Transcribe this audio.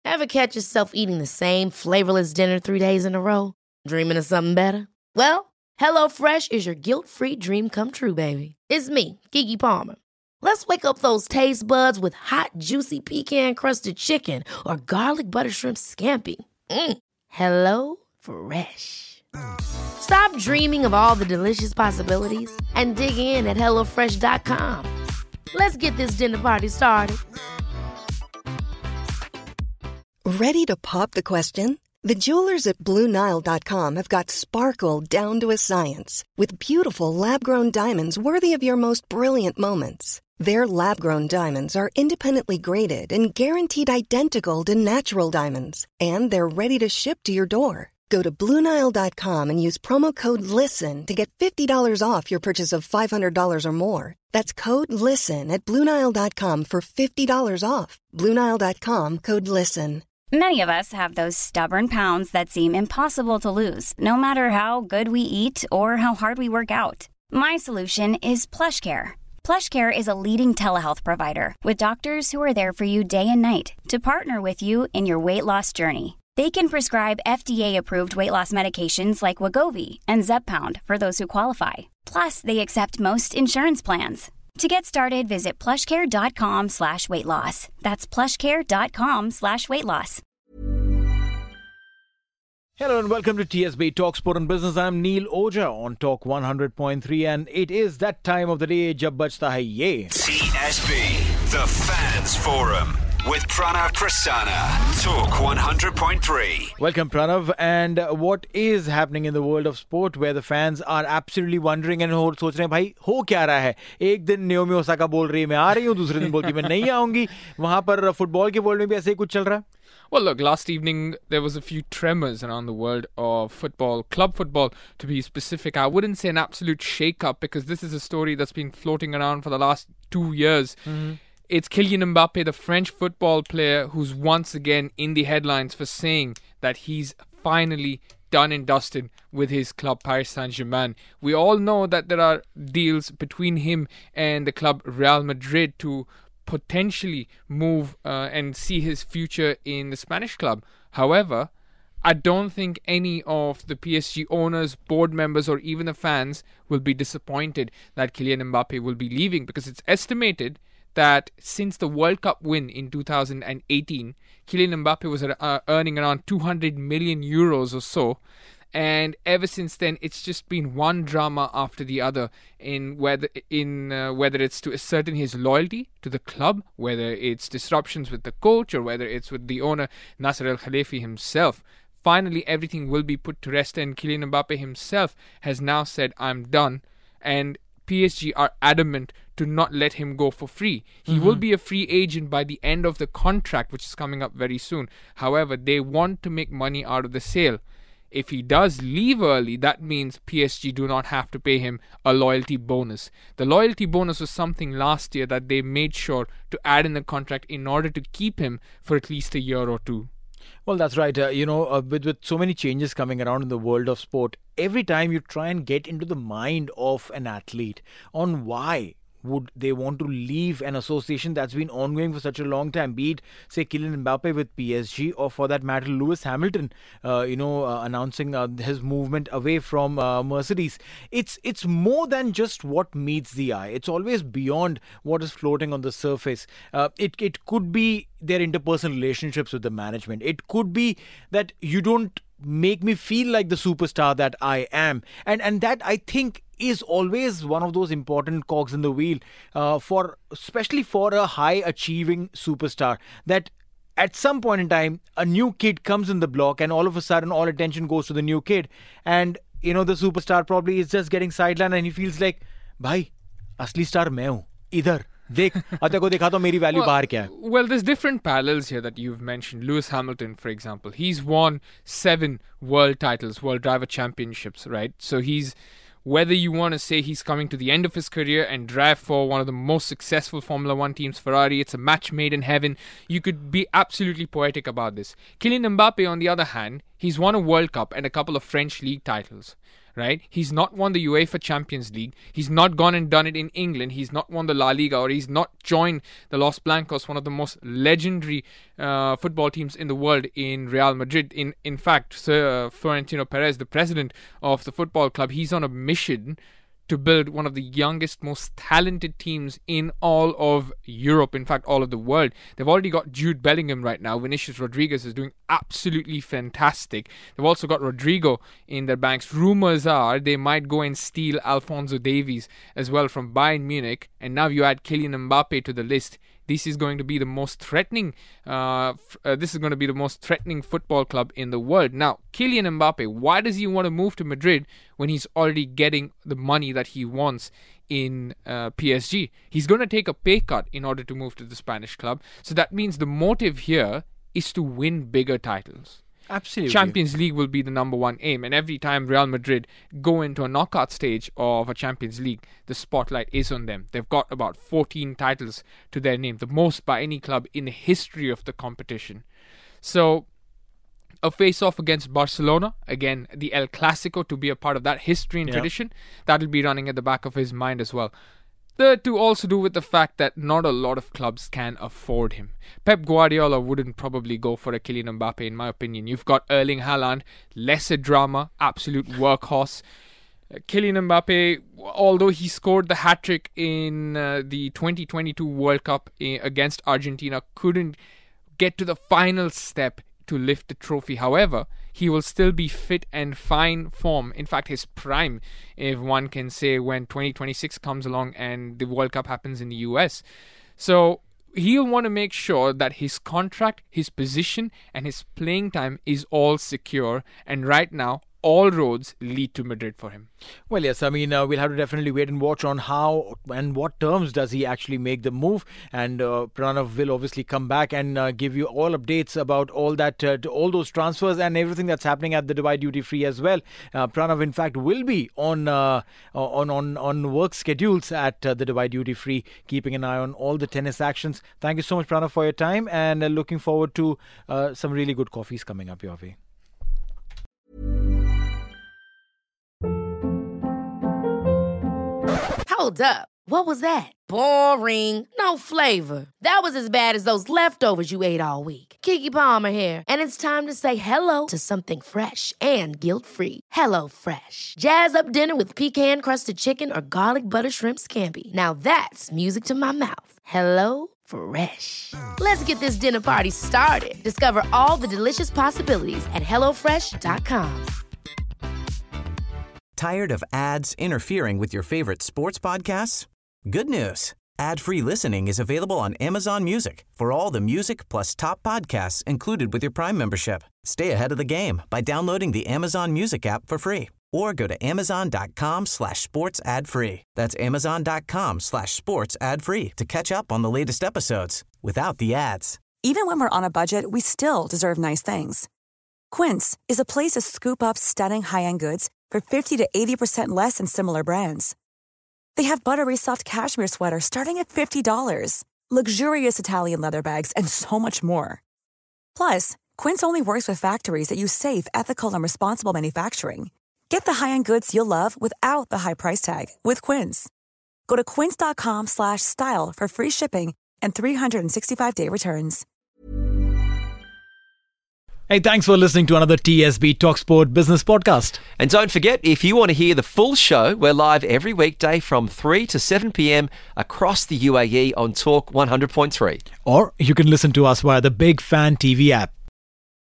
Ever catch yourself eating the same flavorless dinner 3 days in a row? Dreaming of something better? Well, HelloFresh is your guilt-free dream come true, baby. It's me, Keke Palmer. Let's wake up those taste buds with hot, juicy pecan-crusted chicken or garlic butter shrimp scampi. Hello Fresh. Stop dreaming of all the delicious possibilities and dig in at HelloFresh.com. Let's get this dinner party started. Ready to pop the question? The jewelers at BlueNile.com have got sparkle down to a science with beautiful lab-grown diamonds worthy of your most brilliant moments. Their lab-grown diamonds are independently graded and guaranteed identical to natural diamonds, and they're ready to ship to your door. Go to BlueNile.com and use promo code LISTEN to get $50 off your purchase of $500 or more. That's code LISTEN at BlueNile.com for $50 off. BlueNile.com, code LISTEN. Many of us have those stubborn pounds that seem impossible to lose, no matter how good we eat or how hard we work out. My solution is PlushCare. PlushCare is a leading telehealth provider with doctors who are there for you day and night to partner with you in your weight loss journey. They can prescribe FDA-approved weight loss medications like Wegovy and Zepbound for those who qualify. Plus, they accept most insurance plans. To get started, visit plushcare.com/weightloss. That's plushcare.com/weightloss. Hello and welcome to TSB Talk Sport and Business. I'm Neil Oja on Talk 100.3 and it is that time of the day jab bachta hai ye. TSB, the Fans Forum. With Pranav Prasanna, Talk 100.3. Welcome Pranav, and what is happening in the world of sport where the fans are absolutely wondering and सोच रहे हैं भाई हो क्या रहा है. एक दिन नाओमी ओसाका बोल रही है मैं आ रही हूँ, दूसरे दिन बोलती है मैं नहीं आऊंगी. वहां पर फुटबॉल के वर्ल्ड में भी ऐसे ही कुछ चल रहा है. Well, look, last evening there was a few tremors around the world of football, club football to be specific. I wouldn't say an absolute shake-up because this is a story that's been floating around for the last 2 years. Mm-hmm. It's Kylian Mbappe, the French football player, who's once again in the headlines for saying that he's finally done and dusted with his club Paris Saint-Germain. We all know that there are deals between him and the club Real Madrid to potentially move and see his future in the Spanish club. However, I don't think any of the PSG owners, board members or even the fans will be disappointed that Kylian Mbappe will be leaving, because it's estimated that since the World Cup win in 2018, Kylian Mbappe was earning around 200 million euros or so. And ever since then, it's just been one drama after the other in whether it's to ascertain his loyalty to the club, whether it's disruptions with the coach, or whether it's with the owner Nasser Al Khelaifi himself. Finally, everything will be put to rest, and Kylian Mbappe himself has now said, "I'm done," and PSG are adamant to not let him go for free. He will be a free agent by the end of the contract, which is coming up very soon. However, they want to make money out of the sale. If he does leave early, that means PSG do not have to pay him a loyalty bonus. The loyalty bonus was something last year that they made sure to add in the contract in order to keep him for at least a year or two. Well, that's right. With so many changes coming around in the world of sport, every time you try and get into the mind of an athlete on why would they want to leave an association that's been ongoing for such a long time, be it, say, Kylian Mbappe with PSG, or for that matter, Lewis Hamilton, announcing his movement away from Mercedes. It's more than just what meets the eye. It's always beyond what is floating on the surface. It could be their interpersonal relationships with the management. It could be that you don't make me feel like the superstar that I am. And that, I think, is always one of those important cogs in the wheel especially for a high achieving superstar, that at some point in time a new kid comes in the block and all of a sudden all attention goes to the new kid, and the superstar probably is just getting sidelined and he feels like, bhai, asli star main hu, idhar देख को देखा तो मेरी value बाहर क्या है. Well, there's different parallels here that you've mentioned. Lewis Hamilton, for example, he's won 7 world titles, World Driver Championships, right? So he's, whether you want to say he's coming to the end of his career and drive for one of the most successful Formula 1 teams, Ferrari, it's a match made in heaven. You could be absolutely poetic about this. Kylian Mbappe, on the other hand, he's won a World Cup and a couple of French league titles, right? He's not won the UEFA Champions League. He's not gone and done it in England. He's not won the La Liga, or he's not joined the Los Blancos, one of the most legendary football teams in the world, in Real Madrid. In fact, Sir Florentino Perez, the president of the football club, he's on a mission to build one of the youngest, most talented teams in all of Europe, in fact, all of the world. They've already got Jude Bellingham right now. Vinicius Rodriguez is doing absolutely fantastic. They've also got Rodrigo in their banks. Rumours are they might go and steal Alphonso Davies as well from Bayern Munich. And now you add Kylian Mbappe to the list. This is going to be the most threatening. This is going to be the most threatening football club in the world. Now, Kylian Mbappe, why does he want to move to Madrid when he's already getting the money that he wants in PSG? He's going to take a pay cut in order to move to the Spanish club. So that means the motive here is to win bigger titles. Absolutely. Champions League will be the number one aim, and every time Real Madrid go into a knockout stage of a Champions League, the spotlight is on them. They've got about 14 titles to their name, the most by any club in the history of the competition. So a face-off against Barcelona, again, the El Clasico, to be a part of that history and tradition, that'll be running at the back of his mind as well. To also do with the fact that not a lot of clubs can afford him. Pep Guardiola wouldn't probably go for a Kylian Mbappe, in my opinion. You've got Erling Haaland, lesser drama, absolute workhorse. Kylian Mbappe, although he scored the hat-trick in the 2022 World Cup against Argentina, couldn't get to the final step to lift the trophy. However, he will still be fit and fine form. In fact, his prime, if one can say, when 2026 comes along and the World Cup happens in the US. So he'll want to make sure that his contract, his position, and his playing time is all secure. And right now, all roads lead to Madrid for him. Well, yes, I mean, we'll have to definitely wait and watch on how and what terms does he actually make the move. And Pranav will obviously come back and give you all updates about all that, all those transfers and everything that's happening at the Dubai Duty Free as well. Pranav, in fact, will be on work schedules at the Dubai Duty Free, keeping an eye on all the tennis actions. Thank you so much, Pranav, for your time, and looking forward to some really good coffees coming up your way. Hold up. What was that? Boring. No flavor. That was as bad as those leftovers you ate all week. Keke Palmer here, and it's time to say hello to something fresh and guilt-free. Hello Fresh. Jazz up dinner with pecan-crusted chicken or garlic butter shrimp scampi. Now that's music to my mouth. Hello Fresh. Let's get this dinner party started. Discover all the delicious possibilities at HelloFresh.com. Tired of ads interfering with your favorite sports podcasts? Good news. Ad-free listening is available on Amazon Music for all the music plus top podcasts included with your Prime membership. Stay ahead of the game by downloading the Amazon Music app for free or go to amazon.com/sports ad free. That's amazon.com/sports ad free to catch up on the latest episodes without the ads. Even when we're on a budget, we still deserve nice things. Quince is a place to scoop up stunning high-end goods for 50 to 80% less than similar brands. They have buttery soft cashmere sweaters starting at $50, luxurious Italian leather bags, and so much more. Plus, Quince only works with factories that use safe, ethical, and responsible manufacturing. Get the high-end goods you'll love without the high price tag with Quince. Go to quince.com/style for free shipping and 365-day returns. Hey, thanks for listening to another TSB TalkSport Business Podcast. And don't forget, if you want to hear the full show, we're live every weekday from 3 to 7 p.m. across the UAE on Talk 100.3. Or you can listen to us via the Big Fan TV app.